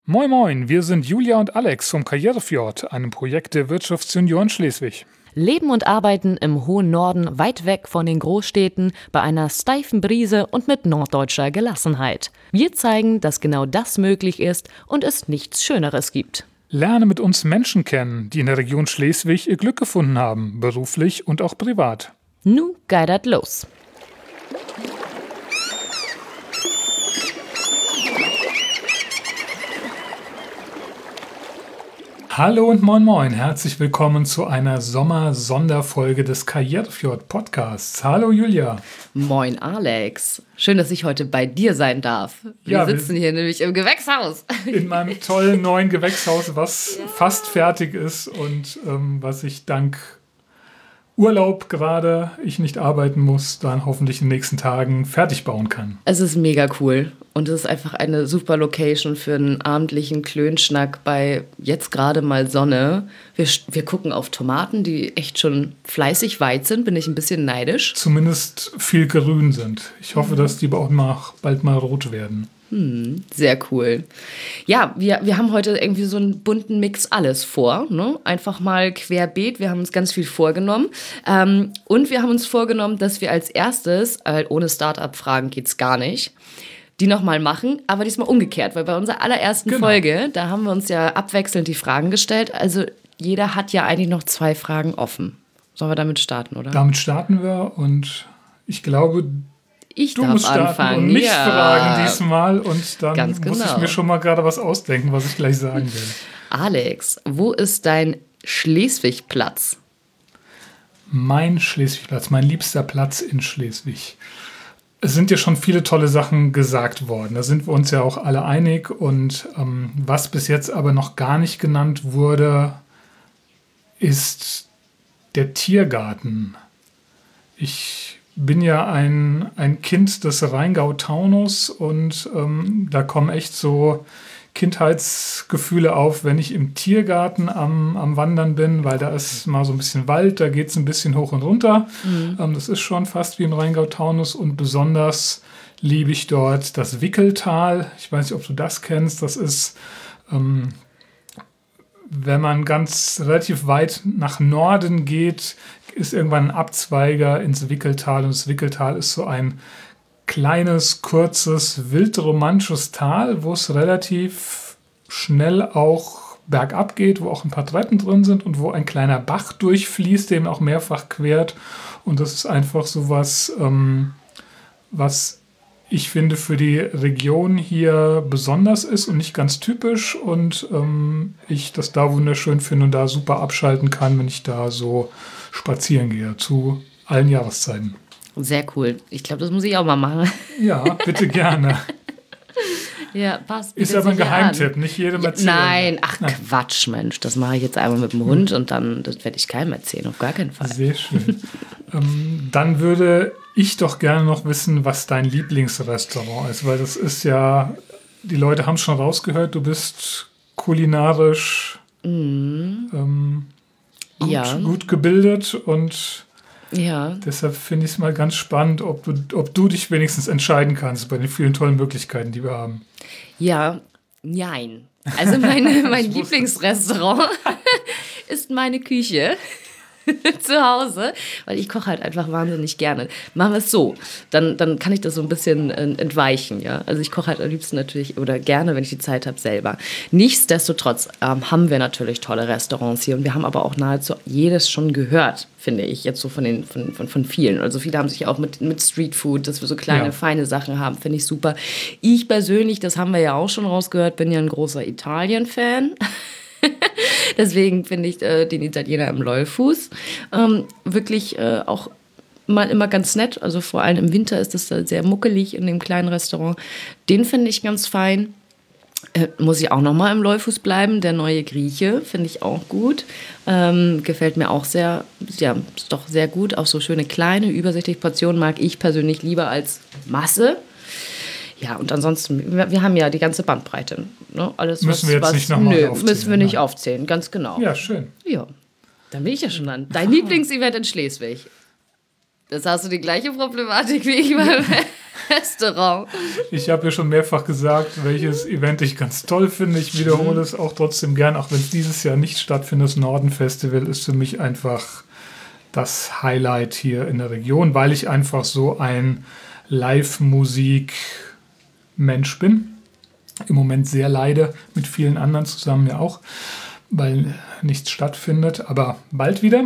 Moin Moin, wir sind Julia und Alex vom Karrierefjord, einem Projekt der Wirtschaftsjunioren Schleswig. Leben und arbeiten im hohen Norden, weit weg von den Großstädten, bei einer steifen Brise und mit norddeutscher Gelassenheit. Wir zeigen, dass genau das möglich ist und es nichts Schöneres gibt. Lerne mit uns Menschen kennen, die in der Region Schleswig ihr Glück gefunden haben, beruflich und auch privat. Nu geidert los. Hallo und moin moin, herzlich willkommen zu einer Sommer-Sonderfolge des Karrierefjord-Podcasts. Hallo Julia. Moin Alex. Schön, dass ich heute bei dir sein darf. Wir sitzen hier nämlich im Gewächshaus. In meinem tollen neuen Gewächshaus, was fast fertig ist und was ich dank Urlaub gerade, ich nicht arbeiten muss, dann hoffentlich in den nächsten Tagen fertig bauen kann. Es ist mega cool und es ist einfach eine super Location für einen abendlichen Klönschnack bei jetzt gerade mal Sonne. Wir gucken auf Tomaten, die echt schon fleißig weit sind, bin ich ein bisschen neidisch. Zumindest viel grün sind. Ich hoffe, dass die auch bald mal rot werden. Sehr cool. Ja, wir haben heute irgendwie so einen bunten Mix alles vor. Ne? Einfach mal querbeet. Wir haben uns ganz viel vorgenommen. Und wir haben uns vorgenommen, dass wir als erstes, ohne Start-up-Fragen geht's gar nicht, die nochmal machen, aber diesmal umgekehrt. Weil bei unserer allerersten Folge, da haben wir uns ja abwechselnd die Fragen gestellt. Also jeder hat ja eigentlich noch 2 Fragen offen. Sollen wir damit starten, oder? Damit starten wir und ich glaube, du musst anfangen und mich fragen diesmal und dann Ganz genau. muss ich mir schon mal gerade was ausdenken, was ich gleich sagen will. Alex, wo ist dein Schleswig-Platz? Mein Schleswig-Platz, mein liebster Platz in Schleswig. Es sind ja schon viele tolle Sachen gesagt worden, da sind wir uns ja auch alle einig und was bis jetzt aber noch gar nicht genannt wurde, ist der Tiergarten. Ich bin ja ein Kind des Rheingau-Taunus und da kommen echt so Kindheitsgefühle auf, wenn ich im Tiergarten am Wandern bin, weil da ist mal so ein bisschen Wald, da geht es ein bisschen hoch und runter. Das ist schon fast wie im Rheingau-Taunus und besonders liebe ich dort das Wickeltal. Ich weiß nicht, ob du das kennst. Das ist, wenn man relativ weit nach Norden geht, ist irgendwann ein Abzweiger ins Wickeltal und das Wickeltal ist so ein kleines, kurzes, wildromantisches Tal, wo es relativ schnell auch bergab geht, wo auch ein paar Treppen drin sind und wo ein kleiner Bach durchfließt, den man auch mehrfach quert. Und das ist einfach so was, was ich finde für die Region hier besonders ist und nicht ganz typisch. Und ich das da wunderschön finde und da super abschalten kann, wenn ich da so spazieren gehe, zu allen Jahreszeiten. Sehr cool. Ich glaube, das muss ich auch mal machen. Ja, bitte gerne. Ja, passt. Ist aber ein Geheimtipp, nicht jedem erzählen. Nein, Quatsch, Mensch. Das mache ich jetzt einmal mit dem Hund und dann das werde ich keinem erzählen, auf gar keinen Fall. Sehr schön. Dann würde ich doch gerne noch wissen, was dein Lieblingsrestaurant ist, weil das ist ja, die Leute haben es schon rausgehört, du bist kulinarisch gut gebildet und deshalb finde ich es mal ganz spannend, ob du dich wenigstens entscheiden kannst bei den vielen tollen Möglichkeiten, die wir haben. Ja, nein. Also mein Lieblingsrestaurant ist meine Küche zu Hause, weil ich koche halt einfach wahnsinnig gerne. Machen wir es so, dann kann ich das so ein bisschen entweichen, ja. Also ich koche halt am liebsten natürlich oder gerne, wenn ich die Zeit habe, selber. Nichtsdestotrotz haben wir natürlich tolle Restaurants hier und wir haben aber auch nahezu jedes schon gehört, finde ich, jetzt so von vielen. Also viele haben sich auch mit Streetfood, dass wir so kleine, feine Sachen haben, finde ich super. Ich persönlich, das haben wir ja auch schon rausgehört, bin ja ein großer Italien-Fan. Deswegen finde ich den Italiener im Lollfuß wirklich auch mal immer ganz nett. Also vor allem im Winter ist das sehr muckelig in dem kleinen Restaurant. Den finde ich ganz fein. Muss ich auch noch mal im Lollfuß bleiben. Der neue Grieche finde ich auch gut. Gefällt mir auch sehr, ja, ist doch sehr gut. Auch so schöne kleine, übersichtliche Portionen mag ich persönlich lieber als Masse. Ja, und ansonsten, wir haben ja die ganze Bandbreite. Ne? Alles, müssen wir jetzt nicht nochmal aufzählen. Müssen wir nicht aufzählen, ganz genau. Ja, schön. Ja, dann bin ich ja schon an. Dein Lieblingsevent in Schleswig. Das hast du die gleiche Problematik wie ich. Restaurant. Ich habe ja schon mehrfach gesagt, welches Event ich ganz toll finde. Ich wiederhole es auch trotzdem gern, auch wenn es dieses Jahr nicht stattfindet. Das Norden-Festival ist für mich einfach das Highlight hier in der Region, weil ich einfach so ein Live-Musik-Mensch bin. Im Moment sehr leide, mit vielen anderen zusammen ja auch, weil nichts stattfindet, aber bald wieder.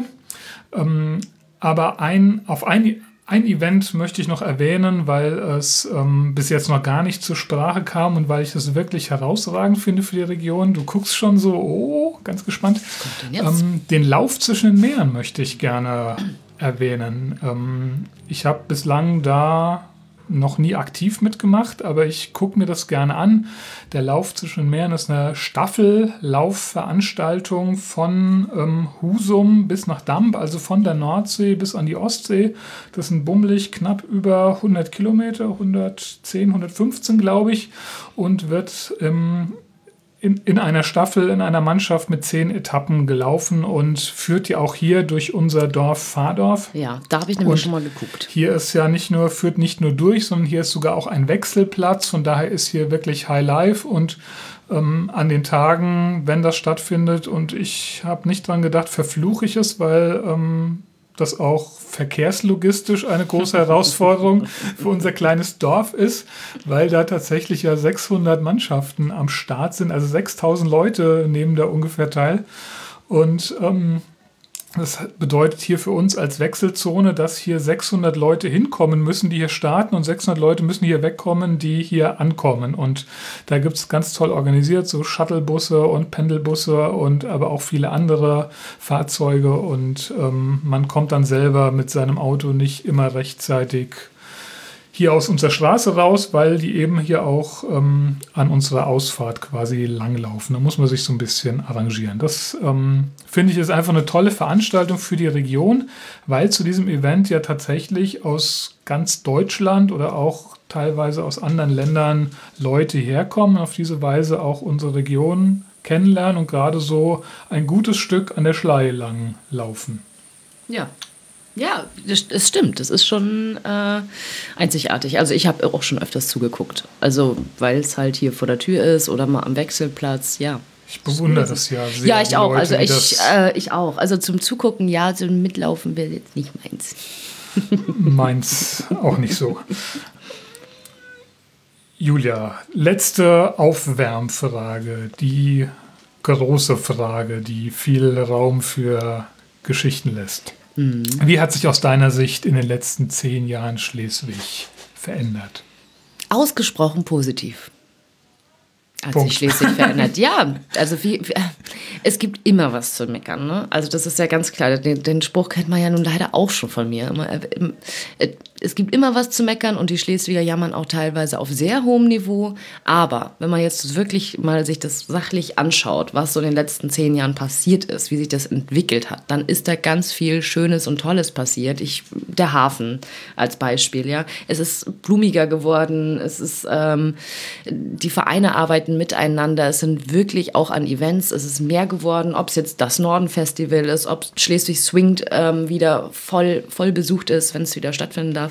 Aber ein Event möchte ich noch erwähnen, weil es bis jetzt noch gar nicht zur Sprache kam und weil ich es wirklich herausragend finde für die Region. Du guckst schon so, oh, ganz gespannt. Was kommt denn jetzt? Den Lauf zwischen den Meeren möchte ich gerne erwähnen. Ich habe bislang da noch nie aktiv mitgemacht, aber ich gucke mir das gerne an. Der Lauf zwischen den Meeren ist eine Staffellaufveranstaltung von Husum bis nach Damp, also von der Nordsee bis an die Ostsee. Das sind bummelig knapp über 100 Kilometer, 110, 115 glaube ich, und wird in einer Staffel, in einer Mannschaft mit 10 Etappen gelaufen und führt ja auch hier durch unser Dorf Vardorf. Ja, da habe ich nämlich schon mal geguckt. Hier ist ja führt nicht nur durch, sondern hier ist sogar auch ein Wechselplatz. Von daher ist hier wirklich High Life und an den Tagen, wenn das stattfindet, und ich habe nicht dran gedacht, verfluche ich es, weil das auch verkehrslogistisch eine große Herausforderung für unser kleines Dorf ist, weil da tatsächlich ja 600 Mannschaften am Start sind, also 6000 Leute nehmen da ungefähr teil. Und das bedeutet hier für uns als Wechselzone, dass hier 600 Leute hinkommen müssen, die hier starten, und 600 Leute müssen hier wegkommen, die hier ankommen. Und da gibt es ganz toll organisiert, so Shuttlebusse und Pendelbusse und aber auch viele andere Fahrzeuge. Und man kommt dann selber mit seinem Auto nicht immer rechtzeitig hier aus unserer Straße raus, weil die eben hier auch an unserer Ausfahrt quasi langlaufen. Da muss man sich so ein bisschen arrangieren. Das finde ich ist einfach eine tolle Veranstaltung für die Region, weil zu diesem Event ja tatsächlich aus ganz Deutschland oder auch teilweise aus anderen Ländern Leute herkommen, auf diese Weise auch unsere Region kennenlernen und gerade so ein gutes Stück an der Schlei lang laufen. Ja. Ja, es stimmt. Das ist schon einzigartig. Also ich habe auch schon öfters zugeguckt. Also weil es halt hier vor der Tür ist oder mal am Wechselplatz, ja. Ich bewundere das ja sehr. Ja, ich auch. Leute, ich auch. Also zum Zugucken, ja, so mitlaufen wäre jetzt nicht meins. Meins auch nicht so. Julia, letzte Aufwärmfrage. Die große Frage, die viel Raum für Geschichten lässt. Wie hat sich aus deiner Sicht in den letzten 10 Jahren Schleswig verändert? Ausgesprochen positiv. Hat sich Schleswig verändert. Ja, also es gibt immer was zu meckern. Ne? Also das ist ja ganz klar. Den Spruch kennt man ja nun leider auch schon von mir. Es gibt immer was zu meckern und die Schleswiger jammern auch teilweise auf sehr hohem Niveau. Aber wenn man jetzt wirklich mal sich das sachlich anschaut, was so in den letzten 10 Jahren passiert ist, wie sich das entwickelt hat, dann ist da ganz viel Schönes und Tolles passiert. Der Hafen als Beispiel, ja. Es ist blumiger geworden, die Vereine arbeiten miteinander, es sind wirklich auch an Events, es ist mehr geworden, ob es jetzt das Norden-Festival ist, ob Schleswig Swingt wieder voll besucht ist, wenn es wieder stattfinden darf.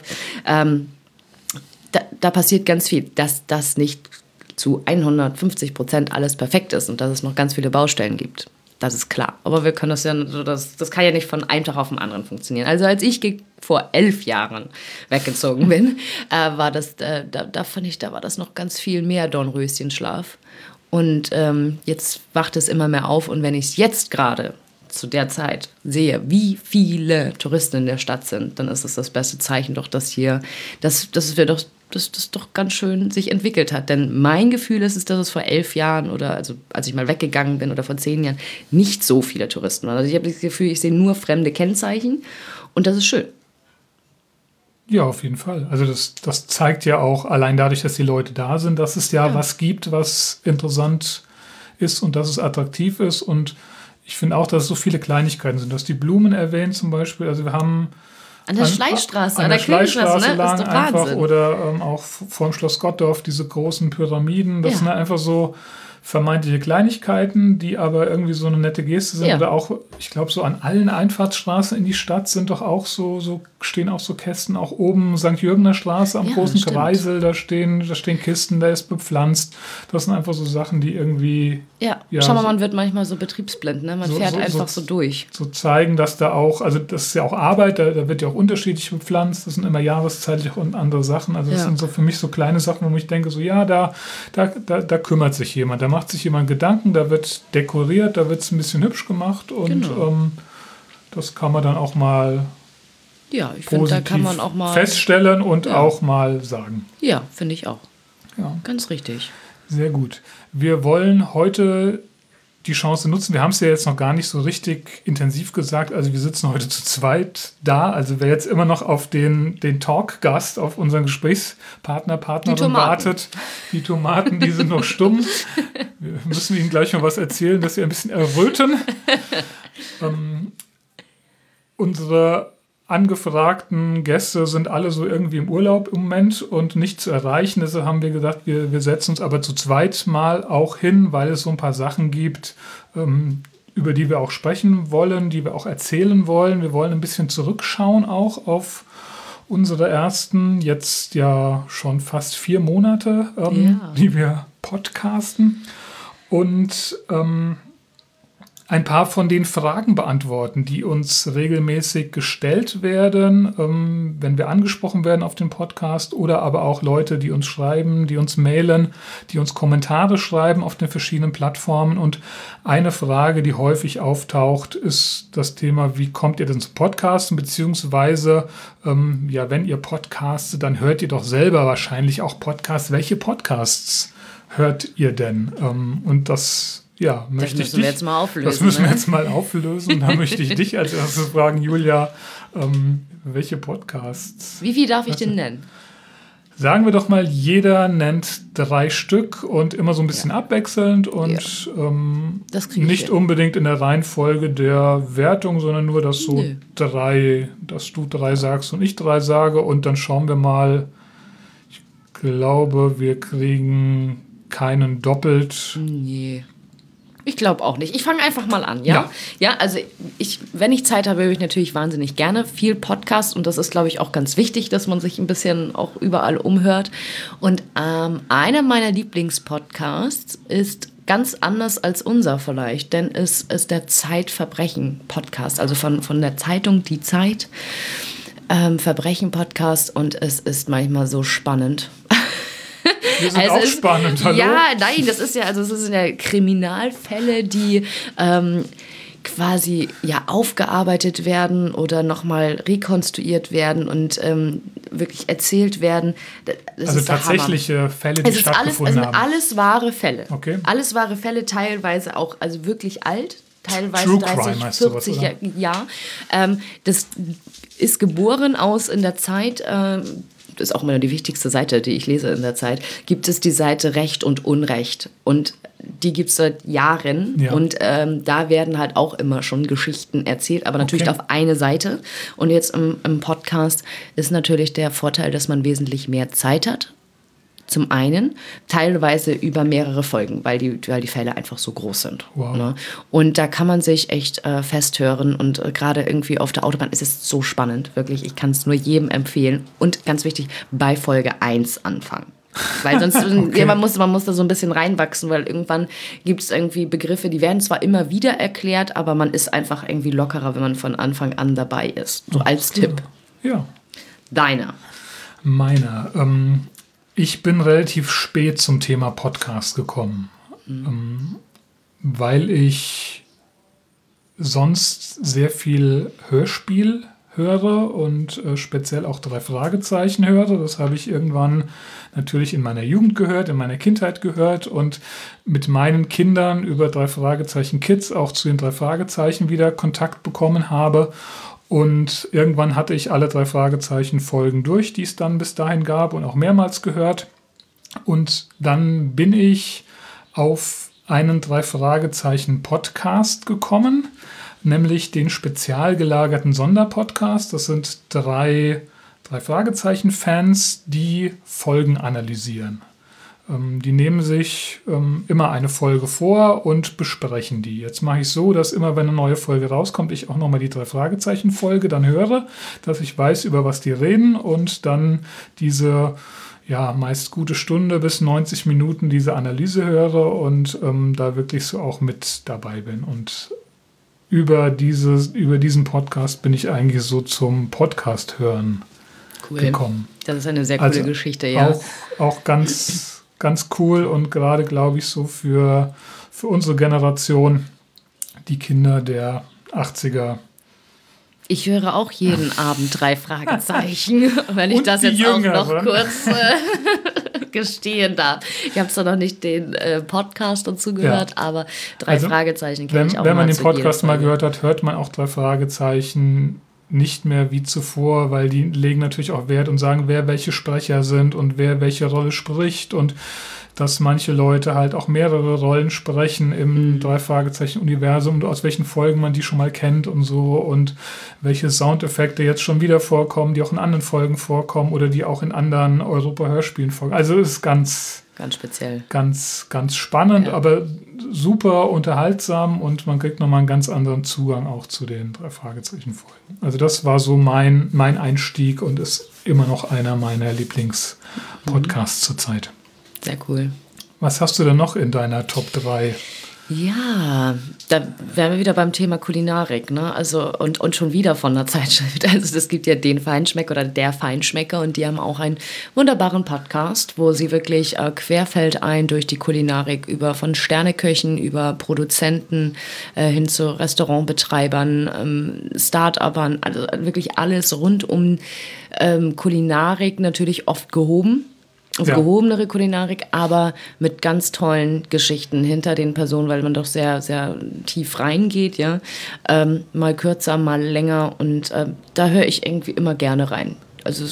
Da passiert ganz viel, dass das nicht zu 150% alles perfekt ist und dass es noch ganz viele Baustellen gibt. Das ist klar. Aber wir können das kann ja nicht von einem Tag auf den anderen funktionieren. Also als ich vor 11 Jahren weggezogen bin, war das, da fand ich, da war das noch ganz viel mehr Dornröschenschlaf. Und jetzt wacht es immer mehr auf. Und wenn ich es jetzt gerade zu der Zeit sehe, wie viele Touristen in der Stadt sind, dann ist es das beste Zeichen doch, dass das doch ganz schön sich entwickelt hat. Denn mein Gefühl ist es, dass es vor 11 Jahren oder also als ich mal weggegangen bin oder vor 10 Jahren nicht so viele Touristen waren. Also ich habe das Gefühl, ich sehe nur fremde Kennzeichen und das ist schön. Ja, auf jeden Fall. Also das zeigt ja auch, allein dadurch, dass die Leute da sind, dass es ja was gibt, was interessant ist und dass es attraktiv ist. Und ich finde auch, dass es so viele Kleinigkeiten sind. Du hast die Blumen erwähnt zum Beispiel. Also wir haben an der Schleichstraße, an der Schleichstraße, ne? Das ist doch Wahnsinn. Oder auch vor dem Schloss Gottdorf, diese großen Pyramiden. Das sind einfach so vermeintliche Kleinigkeiten, die aber irgendwie so eine nette Geste sind. Ja. Oder auch, ich glaube, so an allen Einfahrtsstraßen in die Stadt sind doch auch stehen auch so Kästen, auch oben St. Jürgener Straße am großen stimmt. Kreisel, da stehen Kisten, da ist bepflanzt. Das sind einfach so Sachen, die irgendwie... Ja, schau mal, man wird manchmal so betriebsblind, ne? Man fährt einfach so durch. So zeigen, dass da auch, also das ist ja auch Arbeit, da wird ja auch unterschiedlich bepflanzt, das sind immer jahreszeitlich und andere Sachen. Also das sind so für mich so kleine Sachen, wo ich denke, so ja, da kümmert sich jemand, da macht sich jemand Gedanken, da wird dekoriert, da wird es ein bisschen hübsch gemacht und das kann man dann auch mal ich finde, da kann man auch mal feststellen und auch mal sagen. Ja, finde ich auch. Ja. Ganz richtig. Sehr gut. Wir wollen heute die Chance nutzen. Wir haben es ja jetzt noch gar nicht so richtig intensiv gesagt. Also wir sitzen heute zu zweit da. Also wer jetzt immer noch auf den Talk-Gast, auf unseren Partnerin wartet, die Tomaten, die sind noch stumm. Wir müssen Ihnen gleich noch was erzählen, dass Sie ein bisschen erröten. Unsere angefragten Gäste sind alle so irgendwie im Urlaub im Moment und nicht zu erreichen. Deshalb haben wir gesagt, wir setzen uns aber zu zweit mal auch hin, weil es so ein paar Sachen gibt, über die wir auch sprechen wollen, die wir auch erzählen wollen. Wir wollen ein bisschen zurückschauen auch auf unsere ersten, jetzt ja schon fast 4 Monate, die wir podcasten. Und ein paar von den Fragen beantworten, die uns regelmäßig gestellt werden, wenn wir angesprochen werden auf dem Podcast oder aber auch Leute, die uns schreiben, die uns mailen, die uns Kommentare schreiben auf den verschiedenen Plattformen. Und eine Frage, die häufig auftaucht, ist das Thema, wie kommt ihr denn zu Podcasten? Beziehungsweise, wenn ihr podcastet, dann hört ihr doch selber wahrscheinlich auch Podcasts. Welche Podcasts hört ihr denn? Und das müssen wir jetzt mal auflösen. Das müssen wir jetzt mal auflösen. Und da möchte ich dich als erstes fragen, Julia, welche Podcasts? Wie viel darf ich denn nennen? Sagen wir doch mal, jeder nennt 3 Stück und immer so ein bisschen abwechselnd und nicht unbedingt in der Reihenfolge der Wertung, sondern nur, dass du 3 sagst und ich 3 sage und dann schauen wir mal. Ich glaube, wir kriegen keinen doppelt. Nee. Ich glaube auch nicht. Ich fange einfach mal an, ja? Ja, also wenn ich Zeit habe, höre ich natürlich wahnsinnig gerne viel Podcast und das ist, glaube ich, auch ganz wichtig, dass man sich ein bisschen auch überall umhört. Und einer meiner Lieblingspodcasts ist ganz anders als unser vielleicht, denn es ist der Zeitverbrechen-Podcast, also von der Zeitung Die Zeit, Verbrechen-Podcast und es ist manchmal so spannend. Wir sind auch spannend, hallo? Ja, nein, das sind ja Kriminalfälle, die quasi aufgearbeitet werden oder nochmal rekonstruiert werden und wirklich erzählt werden. Das also ist tatsächliche Fälle, die stattgefunden haben. Alles wahre Fälle. Okay. Alles wahre Fälle, teilweise auch also wirklich alt. Teilweise True 30, Crime 40 Jahre. Das ist geboren aus in der Zeit, das ist auch immer die wichtigste Seite, die ich lese in der Zeit, gibt es die Seite Recht und Unrecht. Und die gibt es seit Jahren. Ja. Und da werden halt auch immer schon Geschichten erzählt, aber natürlich auf eine Seite. Und jetzt im Podcast ist natürlich der Vorteil, dass man wesentlich mehr Zeit hat. Zum einen, teilweise über mehrere Folgen, weil die Fälle einfach so groß sind. Wow. Ne? Und da kann man sich echt festhören und gerade irgendwie auf der Autobahn ist es so spannend, wirklich. Ich kann es nur jedem empfehlen. Und ganz wichtig, bei Folge 1 anfangen. Weil sonst man muss da so ein bisschen reinwachsen, weil irgendwann gibt es irgendwie Begriffe, die werden zwar immer wieder erklärt, aber man ist einfach irgendwie lockerer, wenn man von Anfang an dabei ist. So als Tipp. Ja. Deiner. Meiner. Ich bin relativ spät zum Thema Podcast gekommen, weil ich sonst sehr viel Hörspiel höre und speziell auch 3 Fragezeichen höre. Das habe ich irgendwann natürlich in meiner Jugend gehört, in meiner Kindheit gehört und mit meinen Kindern über 3 Fragezeichen Kids auch zu den 3 Fragezeichen wieder Kontakt bekommen habe. Und irgendwann hatte ich alle 3 Fragezeichen-Folgen durch, die es dann bis dahin gab und auch mehrmals gehört. Und dann bin ich auf einen 3 Fragezeichen-Podcast gekommen, nämlich den spezial gelagerten Sonderpodcast. Das sind 3 Fragezeichen-Fans, die Folgen analysieren. Die nehmen sich immer eine Folge vor und besprechen die. Jetzt mache ich so, dass immer, wenn eine neue Folge rauskommt, ich auch nochmal die 3-Fragezeichen-Folge dann höre, dass ich weiß, über was die reden und dann diese meist gute Stunde bis 90 Minuten diese Analyse höre und da wirklich so auch mit dabei bin. Und über diesen Podcast bin ich eigentlich so zum Podcast hören gekommen. Das ist eine sehr coole Geschichte, ja. Auch ganz ganz cool und gerade, glaube ich, so für unsere Generation, die Kinder der 80er. Ich höre auch jeden Abend 3 Fragezeichen, wenn ich das jetzt auch noch kurz gestehen darf. Ich habe zwar noch nicht den Podcast dazu gehört, aber 3 Fragezeichen kenne ich auch. Wenn man den Podcast mal gehört hat, hört man auch 3 Fragezeichen nicht mehr wie zuvor, weil die legen natürlich auch Wert und sagen, wer welche Sprecher sind und wer welche Rolle spricht und dass manche Leute halt auch mehrere Rollen sprechen im 3-Fragezeichen-Universum und aus welchen Folgen man die schon mal kennt und so und welche Soundeffekte jetzt schon wieder vorkommen, die auch in anderen Folgen vorkommen oder die auch in anderen Europa-Hörspielen vorkommen. Also es ist ganz speziell. Ganz spannend, aber super unterhaltsam und man kriegt nochmal einen ganz anderen Zugang auch zu den 3-Fragezeichen-Folgen. Also das war so mein Einstieg und ist immer noch einer meiner Lieblingspodcasts zurzeit. Sehr cool. Was hast du denn noch in deiner Top 3? Ja, da wären wir wieder beim Thema Kulinarik, ne? Also und schon wieder von einer Zeitschrift. Also es gibt ja den Feinschmecker oder der Feinschmecker und die haben auch einen wunderbaren Podcast, wo sie wirklich querfeldein durch die Kulinarik von Sterneköchen über Produzenten hin zu Restaurantbetreibern, Start-upern, also wirklich alles rund um Kulinarik natürlich oft gehoben. Gehobenere Kulinarik, aber mit ganz tollen Geschichten hinter den Personen, weil man doch sehr, sehr tief reingeht, ja. Mal kürzer, mal länger und da höre ich irgendwie immer gerne rein. Also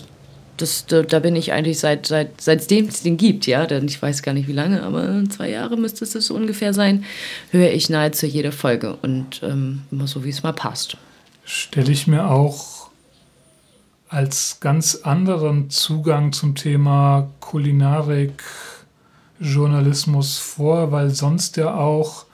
da bin ich eigentlich seitdem es den gibt, ja, denn ich weiß gar nicht wie lange, aber 2 Jahre müsste es so ungefähr sein, höre ich nahezu jede Folge und immer so, wie es mal passt. Stelle ich mir auch als ganz anderen Zugang zum Thema Kulinarik, Journalismus vor, weil sonst ja auch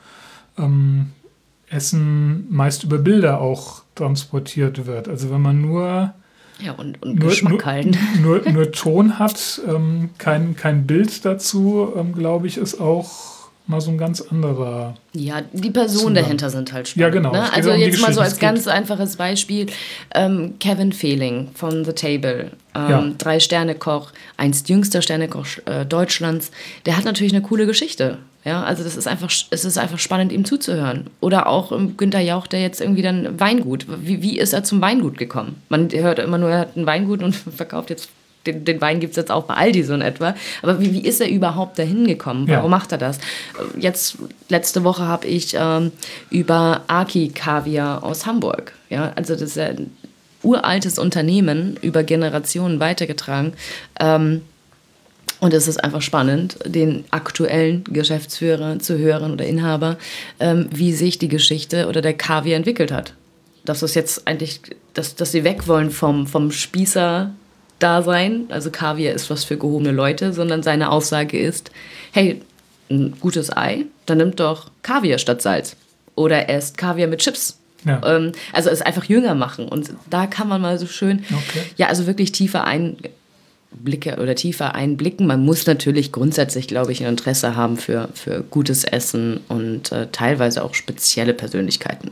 Essen meist über Bilder auch transportiert wird. Also wenn man nur Geschmack halten. Nur Ton hat, kein Bild dazu, glaube ich, ist auch mal so ein ganz anderer. Ja, die Personen dahinter sind halt spannend. Ja, genau. Ne? Also jetzt mal so als ganz einfaches Beispiel, Kevin Fehling von The Table, 3-Sterne-Koch, einst jüngster Sternekoch Deutschlands, der hat natürlich eine coole Geschichte. Ja, also es ist einfach spannend, ihm zuzuhören. Oder auch Günther Jauch, der jetzt irgendwie dann Weingut. Wie ist er zum Weingut gekommen? Man hört immer nur, er hat ein Weingut und verkauft jetzt den Wein gibt es jetzt auch bei Aldi so in etwa. Aber wie ist er überhaupt dahin gekommen? Warum macht er das? Jetzt, letzte Woche habe ich über Aki Kaviar aus Hamburg. Ja, also das ist ja ein uraltes Unternehmen, über Generationen weitergetragen. Und es ist einfach spannend, den aktuellen Geschäftsführer zu hören oder Inhaber, wie sich die Geschichte oder der Kaviar entwickelt hat. Dass es jetzt eigentlich, dass sie weg wollen vom Spießer Dasein, also Kaviar ist was für gehobene Leute, sondern seine Aussage ist, hey, ein gutes Ei, dann nimmt doch Kaviar statt Salz. Oder esst Kaviar mit Chips. Ja. Also es einfach jünger machen. Und da kann man mal so schön, also wirklich tiefer einblicken. Man muss natürlich grundsätzlich, glaube ich, ein Interesse haben für gutes Essen und teilweise auch spezielle Persönlichkeiten.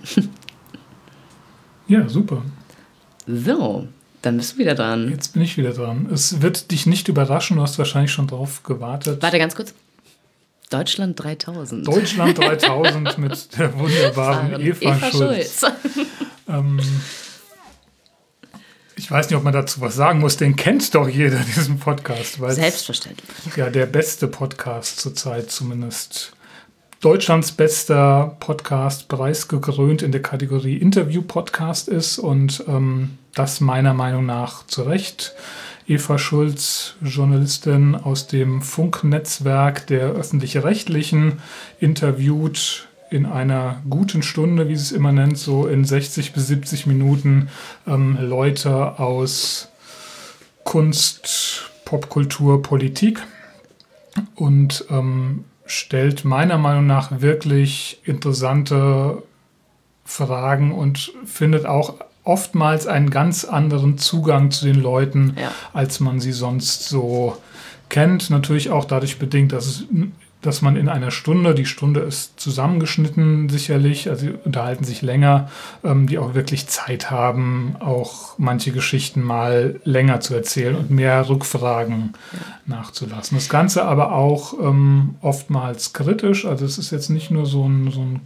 Ja, super. So. Dann bist du wieder dran. Jetzt bin ich wieder dran. Es wird dich nicht überraschen, du hast wahrscheinlich schon drauf gewartet. Warte ganz kurz. Deutschland 3000. Deutschland 3000 mit der wunderbaren Eva Schulz. Ich weiß nicht, ob man dazu was sagen muss, den kennt doch jeder, diesen Podcast. Selbstverständlich. Ja, der beste Podcast zurzeit zumindest. Deutschlands bester Podcast, preisgekrönt in der Kategorie Interview-Podcast ist und das meiner Meinung nach zu Recht. Eva Schulz, Journalistin aus dem Funknetzwerk der Öffentlich-Rechtlichen, interviewt in einer guten Stunde, wie sie es immer nennt, so in 60 bis 70 Minuten Leute aus Kunst, Popkultur, Politik. und stellt meiner Meinung nach wirklich interessante Fragen und findet auch oftmals einen ganz anderen Zugang zu den Leuten, als man sie sonst so kennt. Natürlich auch dadurch bedingt, dass man in einer Stunde, die Stunde ist zusammengeschnitten sicherlich, also sie unterhalten sich länger, die auch wirklich Zeit haben, auch manche Geschichten mal länger zu erzählen und mehr Rückfragen nachzulassen. Das Ganze aber auch oftmals kritisch, also es ist jetzt nicht nur so ein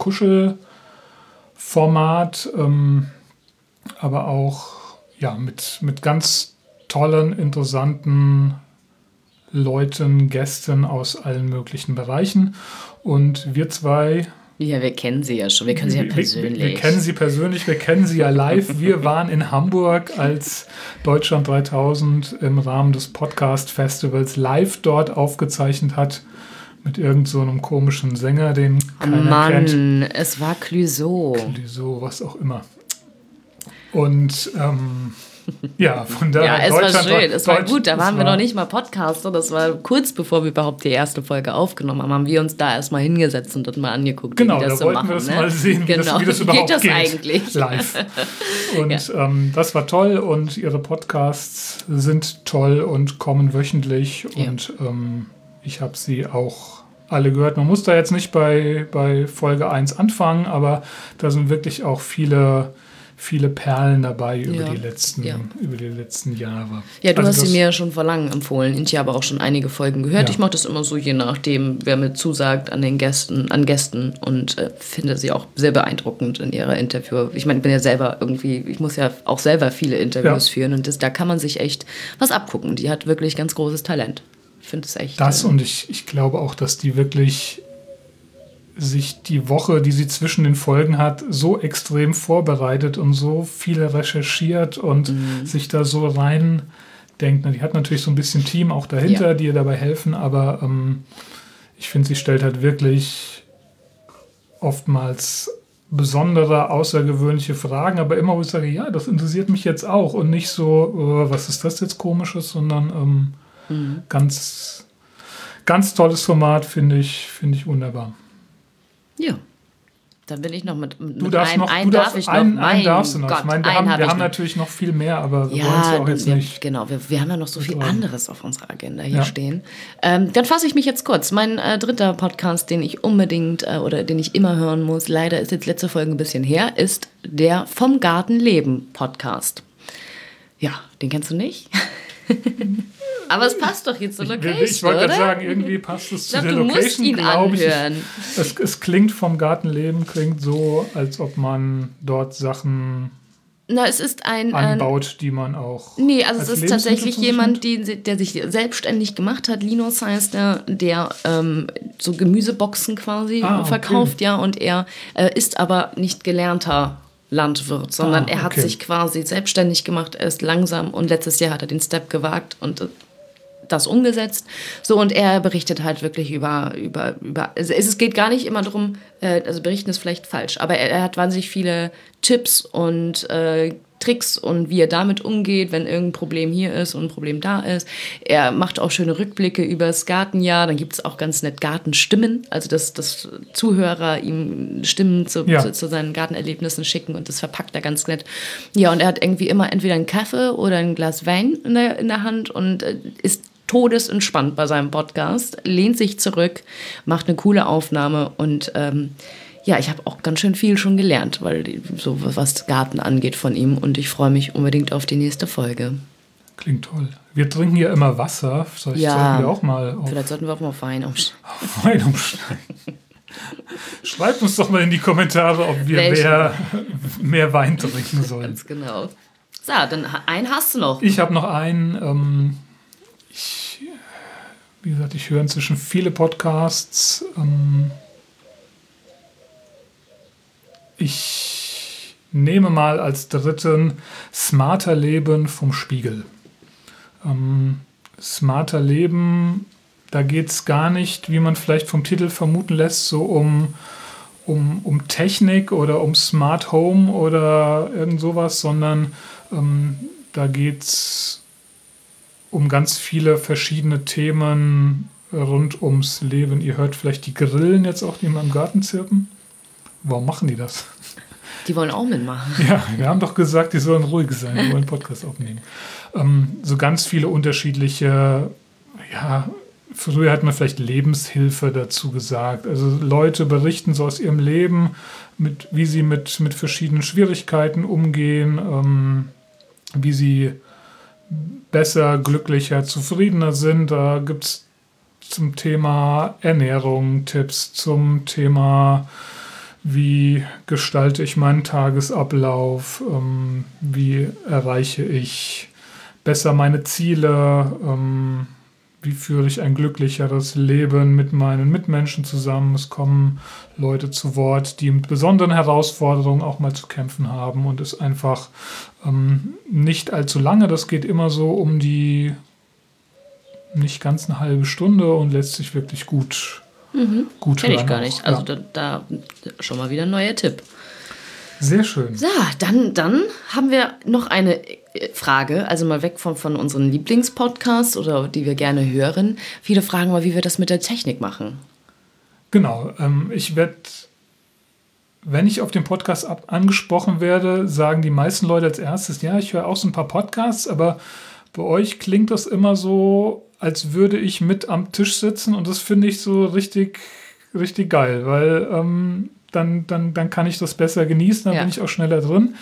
Kuschelformat, aber auch mit ganz tollen, interessanten Leuten, Gästen aus allen möglichen Bereichen. Und wir zwei... Ja, wir kennen sie ja schon. Wir kennen sie ja persönlich. Wir kennen sie persönlich, wir kennen sie ja live. Wir waren in Hamburg, als Deutschland 3000 im Rahmen des Podcast-Festivals live dort aufgezeichnet hat. Mit irgend so einem komischen Sänger, den keiner kennt. Mann, es war Clouseau. Clouseau, was auch immer. Und von daher. Ja, es war schön, es war gut. Da waren wir noch nicht mal Podcaster. Das war kurz bevor wir überhaupt die erste Folge aufgenommen haben wir uns da erstmal hingesetzt und das mal angeguckt, wie die das da so wollten machen. Wir das mal sehen, wie das überhaupt geht. Eigentlich? Live. Und das war toll und ihre Podcasts sind toll und kommen wöchentlich und ich habe sie auch alle gehört. Man muss da jetzt nicht bei Folge 1 anfangen, aber da sind wirklich auch viele Perlen dabei über die letzten Jahre. Ja, du hast sie mir ja schon vor langem empfohlen. Ich habe auch schon einige Folgen gehört. Ja. Ich mache das immer so, je nachdem, wer mir zusagt an Gästen und finde sie auch sehr beeindruckend in ihrer Interview. Ich meine, ich bin ja selber ich muss ja auch selber viele Interviews führen und da kann man sich echt was abgucken. Die hat wirklich ganz großes Talent. Ich finde es echt... Und ich glaube auch, dass die wirklich sich die Woche, die sie zwischen den Folgen hat, so extrem vorbereitet und so viel recherchiert und sich da so rein denkt. Die hat natürlich so ein bisschen Team auch dahinter, die ihr dabei helfen, aber ich finde, sie stellt halt wirklich oftmals besondere, außergewöhnliche Fragen, aber immer, wo ich sage, ja, das interessiert mich jetzt auch und nicht so, was ist das jetzt Komisches, sondern ganz, ganz tolles Format, finde ich wunderbar. Ja, dann bin ich noch mit einen darfst du noch. Ich meine, wir haben natürlich noch viel mehr, aber wir wollen es ja auch jetzt nicht. Genau, wir haben ja noch so viel anderes auf unserer Agenda hier stehen. Dann fasse ich mich jetzt kurz. Mein dritter Podcast, den ich unbedingt oder den ich immer hören muss, leider ist jetzt letzte Folge ein bisschen her, ist der Vom Garten leben Podcast. Ja, den kennst du nicht? Aber es passt doch jetzt zur Location, ich wollte gerade sagen, irgendwie passt es zu der Location, glaube ich. Es klingt vom Gartenleben, klingt so, als ob man dort Sachen anbaut, die man auch... Nee, also es ist tatsächlich jemand, der sich selbstständig gemacht hat. Linus heißt der so Gemüseboxen quasi verkauft, und er ist aber nicht gelernter Landwirt, sondern er hat sich quasi selbstständig gemacht, erst langsam und letztes Jahr hat er den Step gewagt und das umgesetzt. So, und er berichtet halt wirklich über also es geht gar nicht immer darum, also berichten ist vielleicht falsch, aber er hat wahnsinnig viele Tipps und Tricks und wie er damit umgeht, wenn irgendein Problem hier ist und ein Problem da ist. Er macht auch schöne Rückblicke über das Gartenjahr. Dann gibt es auch ganz nett Gartenstimmen, also dass Zuhörer ihm Stimmen zu seinen Gartenerlebnissen schicken und das verpackt er ganz nett. Ja, und er hat irgendwie immer entweder einen Kaffee oder ein Glas Wein in der Hand und ist todesentspannt bei seinem Podcast, lehnt sich zurück, macht eine coole Aufnahme und ich habe auch ganz schön viel schon gelernt, weil so was Garten angeht von ihm und ich freue mich unbedingt auf die nächste Folge. Klingt toll. Wir trinken ja immer Wasser. Sollten wir auch mal vielleicht sollten wir auch mal auf Wein umsteigen. Auf Wein umsteigen. Schreibt uns doch mal in die Kommentare, ob wir mehr Wein trinken sollen. Ganz genau. So, dann einen hast du noch. Ich habe noch einen. Wie gesagt, ich höre inzwischen viele Podcasts. Ich nehme mal als dritten Smarter Leben vom Spiegel. Smarter Leben, da geht es gar nicht, wie man vielleicht vom Titel vermuten lässt, so um Technik oder um Smart Home oder irgend sowas, sondern da geht es um ganz viele verschiedene Themen rund ums Leben. Ihr hört vielleicht die Grillen jetzt auch, die immer im Garten zirpen. Warum machen die das? Die wollen auch mitmachen. Ja, wir haben doch gesagt, die sollen ruhig sein, wir wollen einen Podcast aufnehmen. So ganz viele unterschiedliche, ja, früher hat man vielleicht Lebenshilfe dazu gesagt. Also Leute berichten so aus ihrem Leben, wie sie mit verschiedenen Schwierigkeiten umgehen, wie sie besser, glücklicher, zufriedener sind. Da gibt es zum Thema Ernährung Tipps, zum Thema wie gestalte ich meinen Tagesablauf, wie erreiche ich besser meine Ziele, wie führe ich ein glücklicheres Leben mit meinen Mitmenschen zusammen. Es kommen Leute zu Wort, die mit besonderen Herausforderungen auch mal zu kämpfen haben und es einfach nicht allzu lange, das geht immer so um die nicht ganz eine halbe Stunde und lässt sich wirklich gut Kenn ich gar auch. nicht. Also da schon mal wieder ein neuer Tipp. Sehr schön. So, dann haben wir noch eine Frage, also mal weg von unseren Lieblingspodcasts oder die wir gerne hören. Viele fragen mal, wie wir das mit der Technik machen. Genau. Ich werde, wenn ich auf dem Podcast angesprochen werde, sagen die meisten Leute als erstes, ja, ich höre auch so ein paar Podcasts, aber bei euch klingt das immer so, als würde ich mit am Tisch sitzen und das finde ich so richtig, richtig geil, weil dann kann ich das besser genießen, dann bin ich auch schneller drin.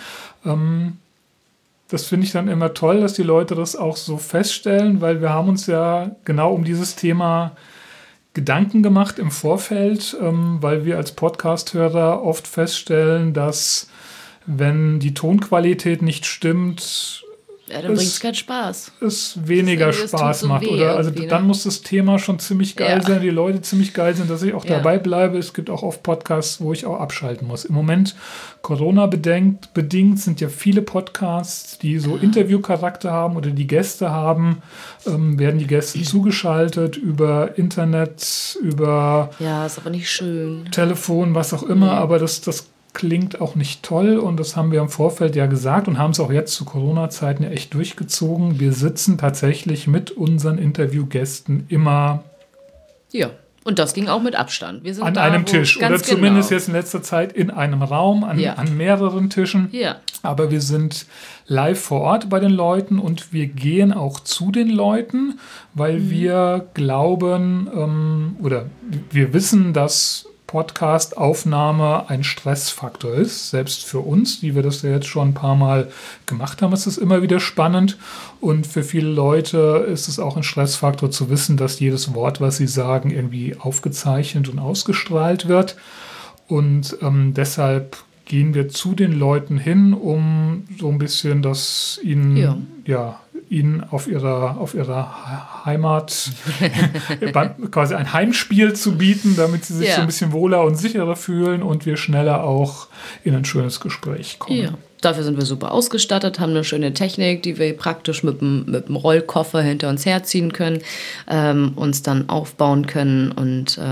Das finde ich dann immer toll, dass die Leute das auch so feststellen, weil wir haben uns ja genau um dieses Thema Gedanken gemacht im Vorfeld, weil wir als Podcast-Hörer oft feststellen, dass wenn die Tonqualität nicht stimmt, ja, dann bringt es keinen Spaß. Es weniger Spaß macht. Oder also dann muss das Thema schon ziemlich geil sein, die Leute ziemlich geil sind, dass ich auch dabei bleibe. Es gibt auch oft Podcasts, wo ich auch abschalten muss. Im Moment, Corona-bedingt, sind ja viele Podcasts, die so Interviewcharakter haben oder die Gäste haben, werden die Gäste zugeschaltet über Internet, über ist aber nicht schön. Telefon, was auch immer, aber das klingt auch nicht toll und das haben wir im Vorfeld ja gesagt und haben es auch jetzt zu Corona-Zeiten ja echt durchgezogen. Wir sitzen tatsächlich mit unseren Interviewgästen immer und das ging auch mit Abstand. Wir sind an einem Tisch oder zumindest jetzt in letzter Zeit in einem Raum, an mehreren Tischen. Ja. Aber wir sind live vor Ort bei den Leuten und wir gehen auch zu den Leuten, weil wir glauben oder wir wissen, dass Podcast-Aufnahme ein Stressfaktor ist, selbst für uns, die wir das ja jetzt schon ein paar Mal gemacht haben, ist es immer wieder spannend und für viele Leute ist es auch ein Stressfaktor zu wissen, dass jedes Wort, was sie sagen, irgendwie aufgezeichnet und ausgestrahlt wird und deshalb gehen wir zu den Leuten hin, um so ein bisschen das ihnen ihnen auf ihrer Heimat quasi ein Heimspiel zu bieten, damit sie sich so ein bisschen wohler und sicherer fühlen und wir schneller auch in ein schönes Gespräch kommen. Ja. Dafür sind wir super ausgestattet, haben eine schöne Technik, die wir praktisch mit dem Rollkoffer hinter uns herziehen können, uns dann aufbauen können und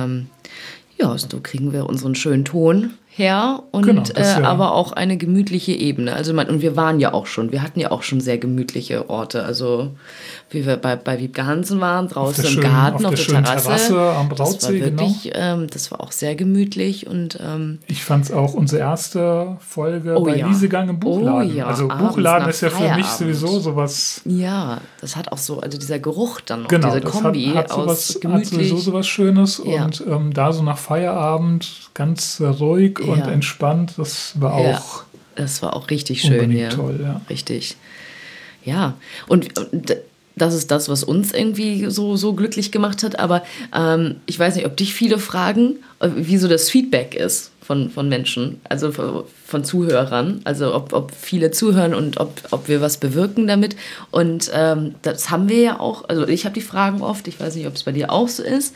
so kriegen wir unseren schönen Ton her und aber auch eine gemütliche Ebene. Also und wir hatten ja auch schon sehr gemütliche Orte. Also wie wir bei Wiebke Hansen waren, draußen im Garten, auf der Terrasse am Brautsee, das war wirklich, das war auch sehr gemütlich und ich fand es auch unsere erste Folge bei Liesegang im Buchladen. Also Buchladen ist ja für mich sowieso sowas. Ja, das hat auch so, also dieser Geruch dann noch, diese Kombi hat sowieso sowas Schönes und da so nach Feierabend ganz ruhig und entspannt, das war auch richtig schön, toll, ja. Richtig. Ja, und das ist das, was uns irgendwie so glücklich gemacht hat, aber ich weiß nicht, ob dich viele fragen, wie so das Feedback ist von Menschen, also von Zuhörern, also ob viele zuhören und ob wir was bewirken damit und das haben wir ja auch, also ich habe die Fragen oft, ich weiß nicht, ob es bei dir auch so ist,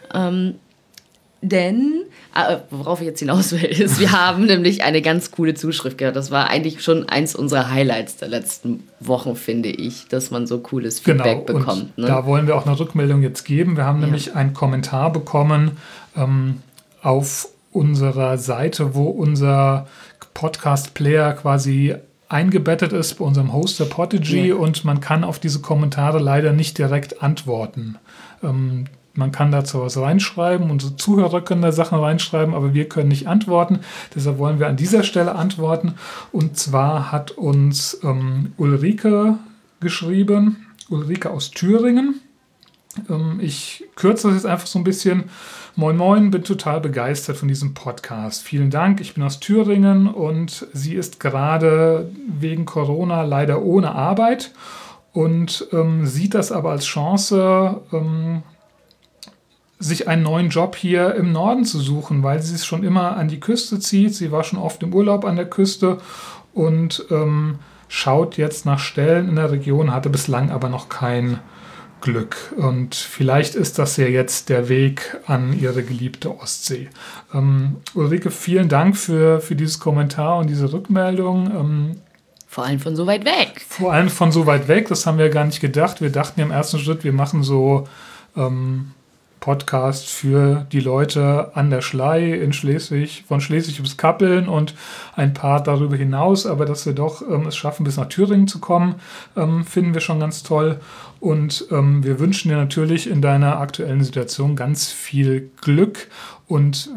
denn, worauf ich jetzt hinaus will, ist, wir haben nämlich eine ganz coole Zuschrift gehabt. Das war eigentlich schon eins unserer Highlights der letzten Wochen, finde ich, dass man so cooles Feedback bekommt. Ne? Da wollen wir auch eine Rückmeldung jetzt geben. Wir haben nämlich einen Kommentar bekommen auf unserer Seite, wo unser Podcast-Player quasi eingebettet ist bei unserem Hoster Podigy und man kann auf diese Kommentare leider nicht direkt antworten. Man kann dazu was reinschreiben, unsere Zuhörer können da Sachen reinschreiben, aber wir können nicht antworten. Deshalb wollen wir an dieser Stelle antworten. Und zwar hat uns Ulrike geschrieben, Ulrike aus Thüringen. Ich kürze das jetzt einfach so ein bisschen. Moin Moin, bin total begeistert von diesem Podcast. Vielen Dank, ich bin aus Thüringen und sie ist gerade wegen Corona leider ohne Arbeit und sieht das aber als Chance, sich einen neuen Job hier im Norden zu suchen, weil sie es schon immer an die Küste zieht. Sie war schon oft im Urlaub an der Küste und schaut jetzt nach Stellen in der Region, hatte bislang aber noch kein Glück. Und vielleicht ist das ja jetzt der Weg an ihre geliebte Ostsee. Ulrike, vielen Dank für dieses Kommentar und diese Rückmeldung. Vor allem von so weit weg. Vor allem von so weit weg, das haben wir gar nicht gedacht. Wir dachten ja im ersten Schritt, wir machen so Podcast für die Leute an der Schlei in Schleswig, von Schleswig bis Kappeln und ein paar darüber hinaus, aber dass wir doch es schaffen, bis nach Thüringen zu kommen, finden wir schon ganz toll. Und wir wünschen dir natürlich in deiner aktuellen Situation ganz viel Glück und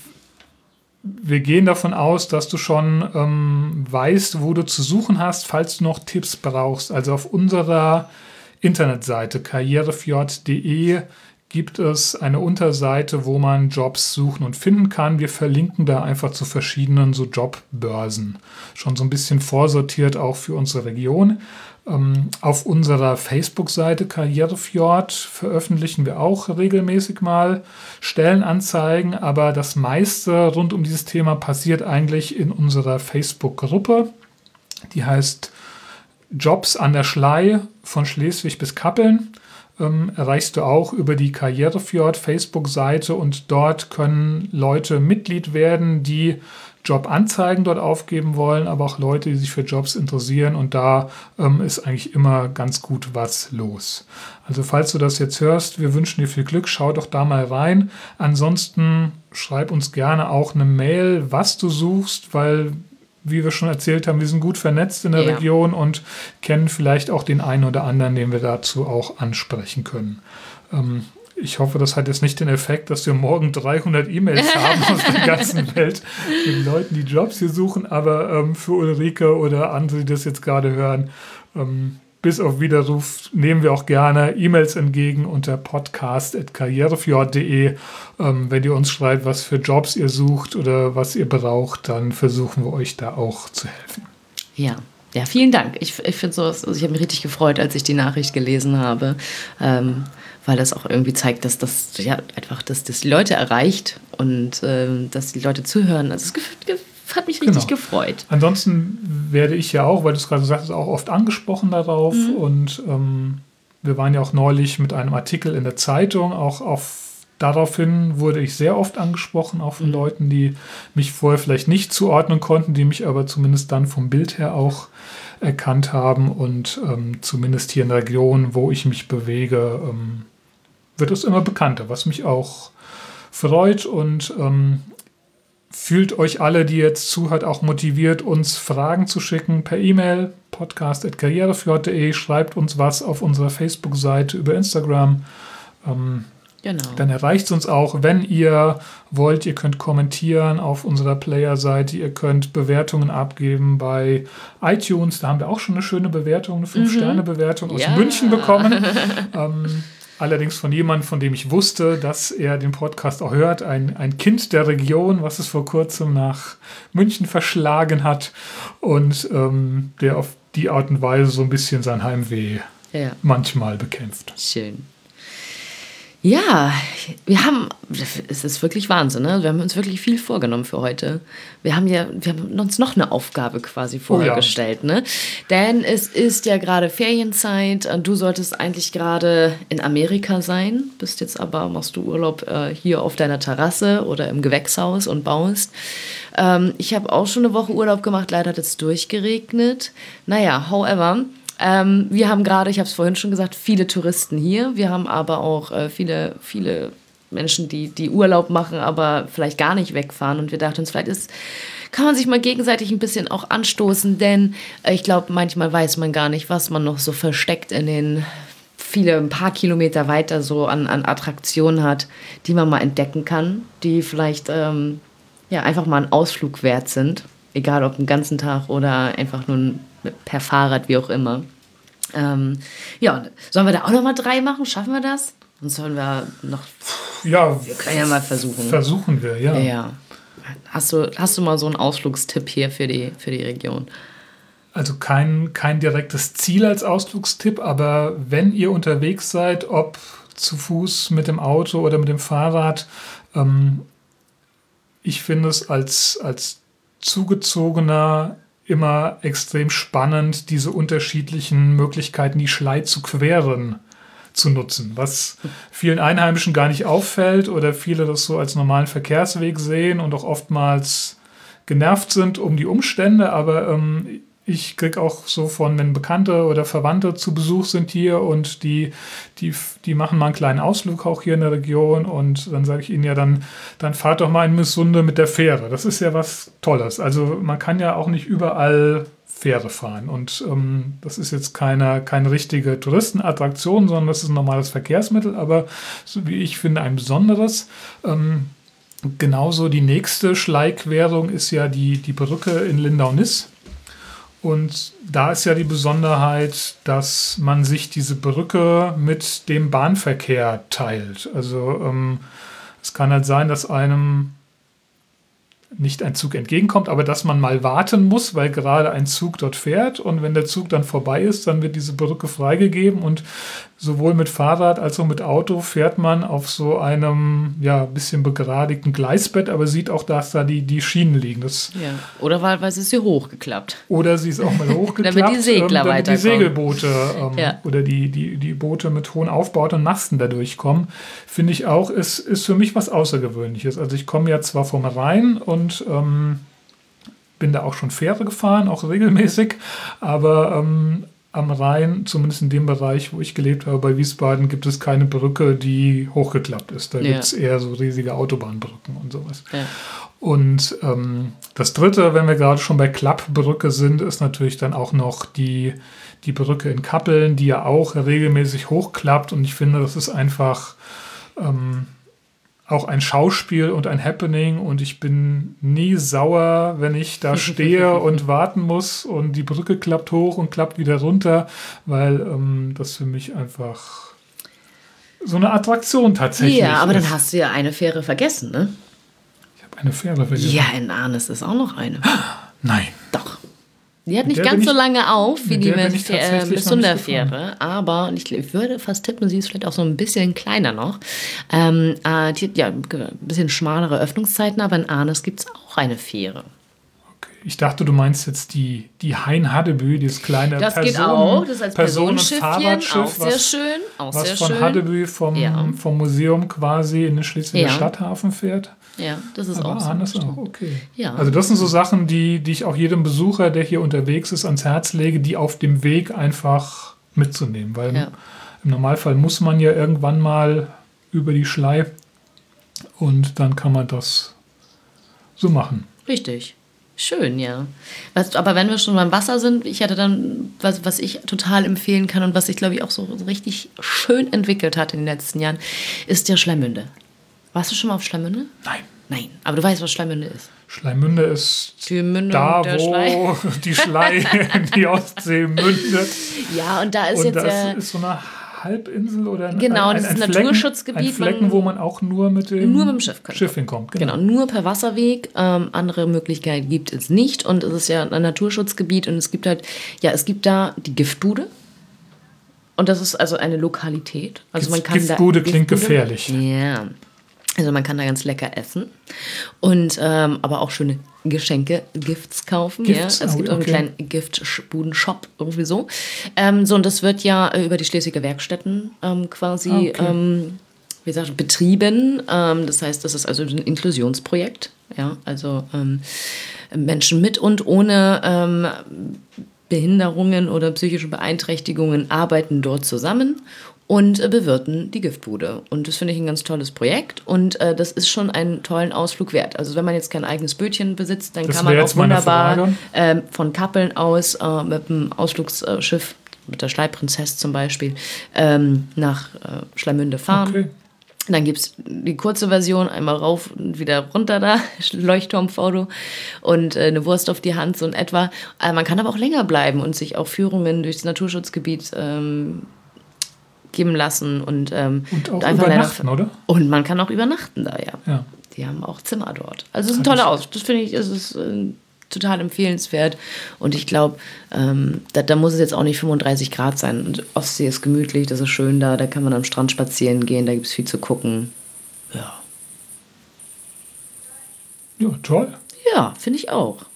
wir gehen davon aus, dass du schon weißt, wo du zu suchen hast, falls du noch Tipps brauchst. Also auf unserer Internetseite karrierefjord.de gibt es eine Unterseite, wo man Jobs suchen und finden kann. Wir verlinken da einfach zu verschiedenen so Jobbörsen. Schon so ein bisschen vorsortiert auch für unsere Region. Auf unserer Facebook-Seite Karrierefjord veröffentlichen wir auch regelmäßig mal Stellenanzeigen, aber das meiste rund um dieses Thema passiert eigentlich in unserer Facebook-Gruppe. Die heißt Jobs an der Schlei von Schleswig bis Kappeln. Erreichst du auch über die Karrierefjord Facebook-Seite und dort können Leute Mitglied werden, die Jobanzeigen dort aufgeben wollen, aber auch Leute, die sich für Jobs interessieren und da ist eigentlich immer ganz gut was los. Also falls du das jetzt hörst, wir wünschen dir viel Glück, schau doch da mal rein. Ansonsten schreib uns gerne auch eine Mail, was du suchst, weil wie wir schon erzählt haben, wir sind gut vernetzt in der Region und kennen vielleicht auch den einen oder anderen, den wir dazu auch ansprechen können. Ich hoffe, das hat jetzt nicht den Effekt, dass wir morgen 300 E-Mails haben aus der ganzen Welt mit Leuten, die Jobs hier suchen, aber für Ulrike oder andere, die das jetzt gerade hören, bis auf Widerruf nehmen wir auch gerne E-Mails entgegen unter podcast@karrierefjord.de. Wenn ihr uns schreibt, was für Jobs ihr sucht oder was ihr braucht, dann versuchen wir euch da auch zu helfen. Ja, vielen Dank. Ich finde sowas, also ich habe mich richtig gefreut, als ich die Nachricht gelesen habe, weil das auch irgendwie zeigt, dass das die Leute erreicht und dass die Leute zuhören. Also es hat mich richtig gefreut. Ansonsten werde ich ja auch, weil du es gerade sagst, auch oft angesprochen darauf und wir waren ja auch neulich mit einem Artikel in der Zeitung, auch daraufhin wurde ich sehr oft angesprochen, auch von Leuten, die mich vorher vielleicht nicht zuordnen konnten, die mich aber zumindest dann vom Bild her auch erkannt haben und zumindest hier in der Region, wo ich mich bewege, wird es immer bekannter, was mich auch freut und fühlt euch alle, die jetzt zuhört, auch motiviert, uns Fragen zu schicken per E-Mail, podcast@karrierefjord.de, schreibt uns was auf unserer Facebook-Seite, über Instagram. Genau. Dann erreicht es uns auch, wenn ihr wollt. Ihr könnt kommentieren auf unserer Player-Seite, ihr könnt Bewertungen abgeben bei iTunes. Da haben wir auch schon eine schöne Bewertung, eine 5-Sterne-Bewertung aus München bekommen. Allerdings von jemandem, von dem ich wusste, dass er den Podcast auch hört, ein Kind der Region, was es vor kurzem nach München verschlagen hat und der auf die Art und Weise so ein bisschen sein Heimweh manchmal bekämpft. Schön. Ja, es ist wirklich Wahnsinn, ne? Wir haben uns wirklich viel vorgenommen für heute. Wir haben uns noch eine Aufgabe quasi vorgestellt, ne? Denn es ist ja gerade Ferienzeit. Du solltest eigentlich gerade in Amerika sein, machst du Urlaub hier auf deiner Terrasse oder im Gewächshaus und baust. Ich habe auch schon eine Woche Urlaub gemacht, leider hat es durchgeregnet. Naja, however, wir haben gerade, ich habe es vorhin schon gesagt, viele Touristen hier. Wir haben aber auch viele Menschen, die Urlaub machen, aber vielleicht gar nicht wegfahren. Und wir dachten uns, kann man sich mal gegenseitig ein bisschen auch anstoßen, denn ich glaube, manchmal weiß man gar nicht, was man noch so versteckt in den ein paar Kilometer weiter so an Attraktionen hat, die man mal entdecken kann, die vielleicht einfach mal einen Ausflug wert sind. Egal ob den ganzen Tag oder einfach nur per Fahrrad, wie auch immer. Sollen wir da auch noch mal 3 machen? Schaffen wir das? Sonst sollen wir noch... Ja, wir können ja mal versuchen. Versuchen wir, ja. Ja. Hast du mal so einen Ausflugstipp hier für die Region? Also kein direktes Ziel als Ausflugstipp, aber wenn ihr unterwegs seid, ob zu Fuß, mit dem Auto oder mit dem Fahrrad, ich finde es als Zugezogener immer extrem spannend, diese unterschiedlichen Möglichkeiten, die Schlei zu queren, zu nutzen, was vielen Einheimischen gar nicht auffällt oder viele das so als normalen Verkehrsweg sehen und auch oftmals genervt sind um die Umstände, aber ich kriege auch so von, wenn Bekannte oder Verwandte zu Besuch sind hier und die machen mal einen kleinen Ausflug auch hier in der Region und dann sage ich ihnen ja, dann fahrt doch mal in Missunde mit der Fähre. Das ist ja was Tolles. Also man kann ja auch nicht überall Fähre fahren und das ist jetzt keine richtige Touristenattraktion, sondern das ist ein normales Verkehrsmittel, aber so wie ich finde ein besonderes. Genauso die nächste Schleiquerung ist ja die Brücke in Lindau-Niss. Und da ist ja die Besonderheit, dass man sich diese Brücke mit dem Bahnverkehr teilt. Also es kann halt sein, dass einem nicht ein Zug entgegenkommt, aber dass man mal warten muss, weil gerade ein Zug dort fährt. Und wenn der Zug dann vorbei ist, dann wird diese Brücke freigegeben. Und sowohl mit Fahrrad als auch mit Auto fährt man auf so einem bisschen begradigten Gleisbett, aber sieht auch, dass da die Schienen liegen. Oder wahlweise ist sie hochgeklappt. Oder sie ist auch mal hochgeklappt. Damit die Segler damit die Segelboote oder die Boote mit hohen Aufbauten und Masten da durchkommen, finde ich auch, ist für mich was Außergewöhnliches. Also ich komme ja zwar vom Rhein und bin da auch schon Fähre gefahren, auch regelmäßig, aber am Rhein, zumindest in dem Bereich, wo ich gelebt habe, bei Wiesbaden, gibt es keine Brücke, die hochgeklappt ist. Da gibt es eher so riesige Autobahnbrücken und sowas. Ja. Und das Dritte, wenn wir gerade schon bei Klappbrücke sind, ist natürlich dann auch noch die Brücke in Kappeln, die ja auch regelmäßig hochklappt. Und ich finde, das ist einfach auch ein Schauspiel und ein Happening und ich bin nie sauer, wenn ich da stehe und warten muss und die Brücke klappt hoch und klappt wieder runter, weil das für mich einfach so eine Attraktion tatsächlich ist. Ja, aber dann hast du ja eine Fähre vergessen, ne? Ich habe eine Fähre vergessen. Ja, in Arnes ist auch noch eine. Nein. Doch. Die hat nicht ganz so lange auf wie die Missunder-Fähre, aber ich würde fast tippen, sie ist vielleicht auch so ein bisschen kleiner noch. Die hat ein bisschen schmalere Öffnungszeiten, aber in Arnes gibt es auch eine Fähre. Okay. Ich dachte, du meinst jetzt die Hein-Haddeby, dieses kleine das geht auch, das ist als Personenschiffchen, auch sehr schön. Was von Haddeby vom Museum quasi in den Schleswiger Stadthafen fährt. Ja, das ist aber auch so. Arnes auch, okay. Ja. Also das sind so Sachen, die ich auch jedem Besucher, der hier unterwegs ist, ans Herz lege, die auf dem Weg einfach mitzunehmen. Weil im Normalfall muss man ja irgendwann mal über die Schlei und dann kann man das so machen. Richtig. Schön, ja. Aber wenn wir schon beim Wasser sind, ich hatte dann, was ich total empfehlen kann und was sich, glaube ich, auch so richtig schön entwickelt hat in den letzten Jahren, ist der Schleimünde. Warst du schon mal auf Schleimünde? Nein, aber du weißt, was Schleimünde ist. Schleimünde ist da, wo die Schlei in die Ostsee mündet. Ja, und da ist und das ist so eine Halbinsel oder das ist ein Naturschutzgebiet. Ein Flecken, wo man auch nur mit dem Schiff hinkommt. Genau, nur per Wasserweg. Andere Möglichkeiten gibt es nicht. Und es ist ja ein Naturschutzgebiet und es gibt es gibt da die Giftbude. Und das ist also eine Lokalität. Also man kann Giftbude klingt gefährlich. Ja. Also man kann da ganz lecker essen und aber auch schöne Geschenke, Gifts kaufen. Gifts? Ja. Es gibt auch einen kleinen Giftbudenshop, irgendwie so. Und das wird ja über die Schleswiger Werkstätten quasi betrieben. Das heißt, das ist also ein Inklusionsprojekt. Ja? Also Menschen mit und ohne Behinderungen oder psychische Beeinträchtigungen arbeiten dort zusammen und bewirten die Giftbude. Und das finde ich ein ganz tolles Projekt. Und das ist schon einen tollen Ausflug wert. Also wenn man jetzt kein eigenes Bötchen besitzt, dann kann man auch wunderbar von Kappeln aus mit dem Ausflugsschiff mit der Schleipprinzess zum Beispiel, nach Schleimünde fahren. Okay. Dann gibt es die kurze Version, einmal rauf und wieder runter da, Leuchtturmfoto und eine Wurst auf die Hand, so in etwa. Man kann aber auch länger bleiben und sich auch Führungen durchs Naturschutzgebiet geben lassen. Und auch einfach übernachten, oder? Und man kann auch übernachten da, ja. Die haben auch Zimmer dort. Also es ist ein toller Aus. Das finde ich, ist total empfehlenswert. Und ich glaube, da muss es jetzt auch nicht 35 Grad sein. Und Ostsee ist gemütlich, das ist schön da. Da kann man am Strand spazieren gehen, da gibt es viel zu gucken. Ja. Ja, toll. Ja, finde ich auch.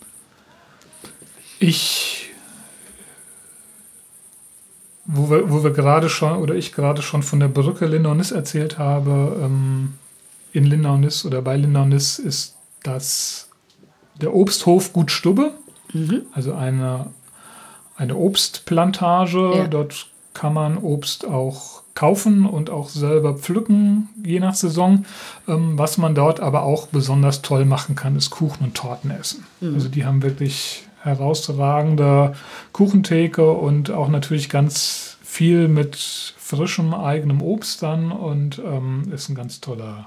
Wo wir gerade schon, oder ich gerade schon von der Brücke Lindau-Nisse erzählt habe, in Lindau-Nisse oder bei Lindau-Nisse ist der Obsthof Gut Stubbe, also eine Obstplantage. Ja. Dort kann man Obst auch kaufen und auch selber pflücken, je nach Saison. Was man dort aber auch besonders toll machen kann, ist Kuchen und Torten essen. Also die haben wirklich herausragende Kuchentheke und auch natürlich ganz viel mit frischem eigenem Obst dann und ist ein ganz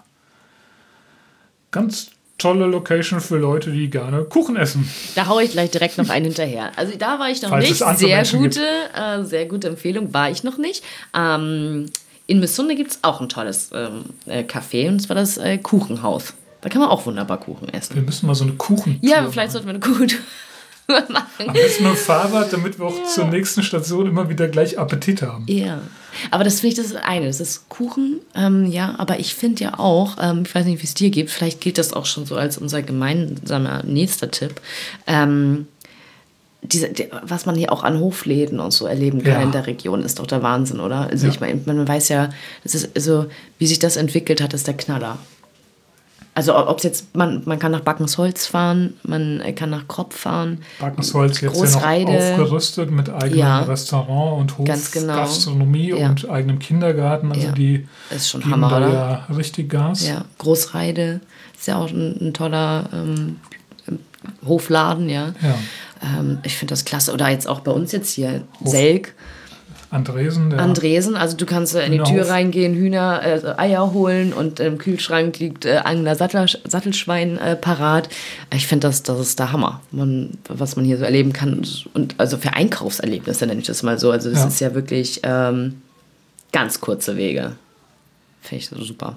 tolle Location für Leute, die gerne Kuchen essen. Da haue ich gleich direkt noch einen hinterher. Also da war ich noch nicht. Sehr gute Empfehlung, war ich noch nicht. In Missunde gibt es auch ein tolles Café, und zwar das Kuchenhaus. Da kann man auch wunderbar Kuchen essen. Wir müssen mal so eine Kuchentour Ja, vielleicht sollten wir eine Kuchentour machen. Am besten mit dem Fahrrad, damit wir auch zur nächsten Station immer wieder gleich Appetit haben. Ja, aber das finde ich das eine. Das ist Kuchen, aber ich finde ja auch, ich weiß nicht, wie es dir geht, vielleicht gilt das auch schon so als unser gemeinsamer nächster Tipp, was man hier auch an Hofläden und so erleben kann in der Region, ist doch der Wahnsinn, oder? Also ich meine, man weiß ja, das ist also, wie sich das entwickelt hat, ist der Knaller. Also ob es jetzt, man kann nach Backensholz fahren, man kann nach Kropp fahren. Backensholz jetzt ja noch aufgerüstet mit eigenem Restaurant und Hofgastronomie und eigenem Kindergarten. Also die ist schon geben Hammer, da oder? Ja richtig Gas. Ja, Großreide ist ja auch ein toller Hofladen, ja. Ich finde das klasse. Oder jetzt auch bei uns jetzt hier, Selk. Andresen, also du kannst in die Tür reingehen, Eier holen und im Kühlschrank liegt ein Sattelschwein parat. Ich finde, das ist der Hammer, was man hier so erleben kann. Und also für Einkaufserlebnisse nenne ich das mal so. Also das ist ja wirklich ganz kurze Wege. Finde ich so super.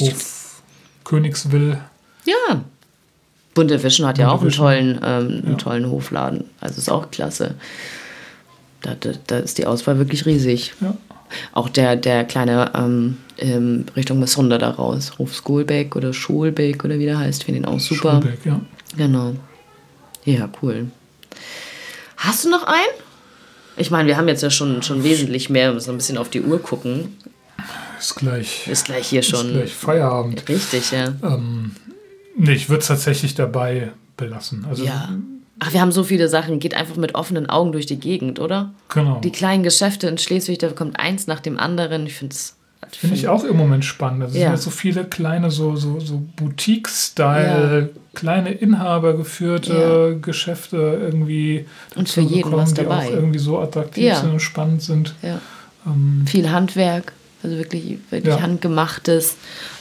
Königswill. Ja. Bunte Vision hat ja auch einen tollen Hofladen. Also ist auch klasse. Da ist die Auswahl wirklich riesig. Ja. Auch der kleine Richtung Missunde da raus. Hof Skolbeck oder Scholbeck oder wie der heißt, finde ich auch super. Scholbeck, ja. Genau. Ja, cool. Hast du noch einen? Ich meine, wir haben jetzt ja schon wesentlich mehr, wir müssen ein bisschen auf die Uhr gucken. Ist gleich hier schon. Ist gleich Feierabend. Richtig, ja. Nee, ich würde es tatsächlich dabei belassen. Also, ja. Ach, wir haben so viele Sachen. Geht einfach mit offenen Augen durch die Gegend, oder? Genau. Die kleinen Geschäfte in Schleswig, da kommt eins nach dem anderen. Ich finde es... Finde ich auch im Moment spannend. Also es sind ja so viele kleine, so Boutique-Style, kleine inhabergeführte Geschäfte irgendwie. Und für jeden was dabei. Die auch irgendwie so attraktiv sind und spannend sind. Ja. Viel Handwerk, also wirklich handgemachtes.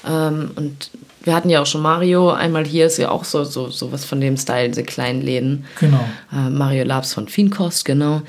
Und wir hatten ja auch schon Mario, einmal hier ist ja auch so was von dem Style, diese kleinen Läden. Genau. Mario Labs von Fienkost, genau.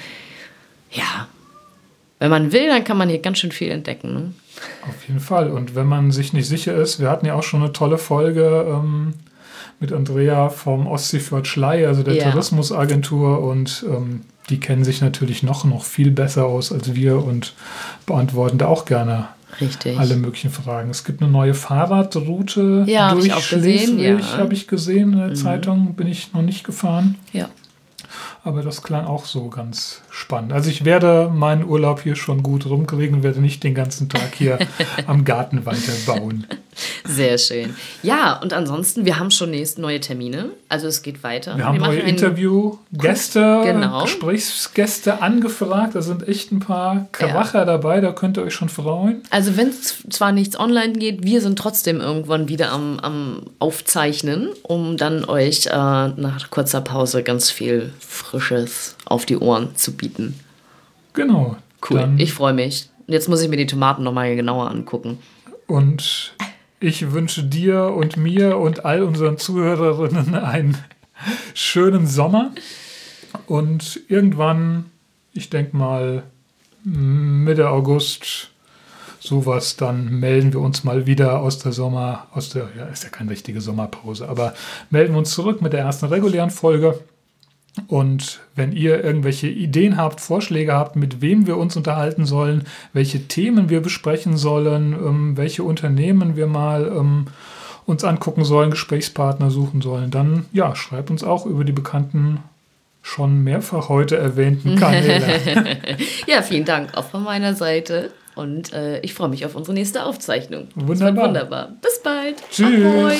Ja, wenn man will, dann kann man hier ganz schön viel entdecken. Ne? Auf jeden Fall. Und wenn man sich nicht sicher ist, wir hatten ja auch schon eine tolle Folge mit Andrea vom Ostseefjord Schlei, also der Tourismusagentur, und die kennen sich natürlich noch viel besser aus als wir und beantworten da auch gerne alle möglichen Fragen. Es gibt eine neue Fahrradroute durch Schleswig, habe ich gesehen in der Zeitung, bin ich noch nicht gefahren. Ja. Aber das klang auch so ganz spannend. Also ich werde meinen Urlaub hier schon gut rumkriegen und werde nicht den ganzen Tag hier am Garten weiterbauen. Sehr schön. Ja, und ansonsten, wir haben schon neue Termine. Also es geht weiter. Wir haben neue Interviewgäste, Gesprächsgäste angefragt. Da sind echt ein paar Kracher dabei, da könnt ihr euch schon freuen. Also wenn es zwar nichts online geht, wir sind trotzdem irgendwann wieder am Aufzeichnen, um dann euch nach kurzer Pause ganz viel Frisches auf die Ohren zu bieten. Genau. Cool, ich freue mich. Und jetzt muss ich mir die Tomaten nochmal genauer angucken. Und ich wünsche dir und mir und all unseren Zuhörerinnen einen schönen Sommer. Und irgendwann, ich denke mal Mitte August, sowas, dann melden wir uns mal wieder ist ja keine richtige Sommerpause, aber melden wir uns zurück mit der ersten regulären Folge. Und wenn ihr irgendwelche Ideen habt, Vorschläge habt, mit wem wir uns unterhalten sollen, welche Themen wir besprechen sollen, welche Unternehmen wir mal uns angucken sollen, Gesprächspartner suchen sollen, dann schreibt uns auch über die bekannten, schon mehrfach heute erwähnten Kanäle. Ja, vielen Dank auch von meiner Seite. Und ich freue mich auf unsere nächste Aufzeichnung. Wunderbar. Wunderbar. Bis bald. Tschüss. Ahoi.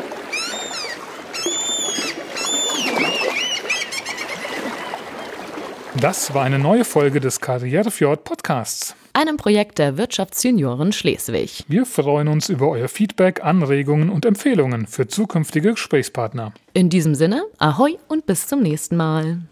Das war eine neue Folge des Karrierefjord Podcasts, einem Projekt der Wirtschaftsjunioren Schleswig. Wir freuen uns über euer Feedback, Anregungen und Empfehlungen für zukünftige Gesprächspartner. In diesem Sinne, Ahoi und bis zum nächsten Mal.